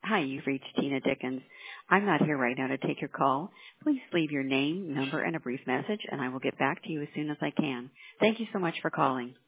Hi, you've reached Tina Dickens. I'm not here right now to take your call. Please leave your name, number, and a brief message, and I will get back to you as soon as I can. Thank you so much for calling.